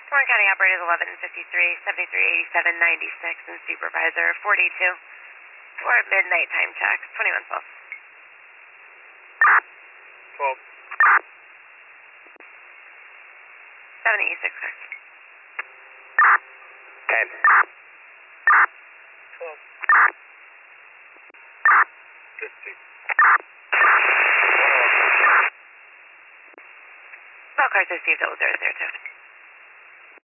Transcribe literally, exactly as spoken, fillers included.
Warren County operators eleven fifty-three, seventy-three eighty-seven, ninety-six, and supervisor forty-two. For midnight time checks, twenty-one twelve. twelve. seven eighty-six, sir. ten. twelve. fifteen. All cars received double zero zero two.